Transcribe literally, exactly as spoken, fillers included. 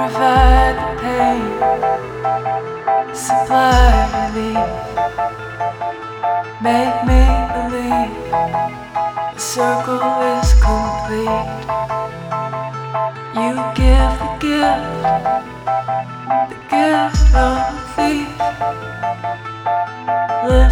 provide the pain, supply relief, make me believe the circle is complete. You give the gift, the gift of a thief. Lift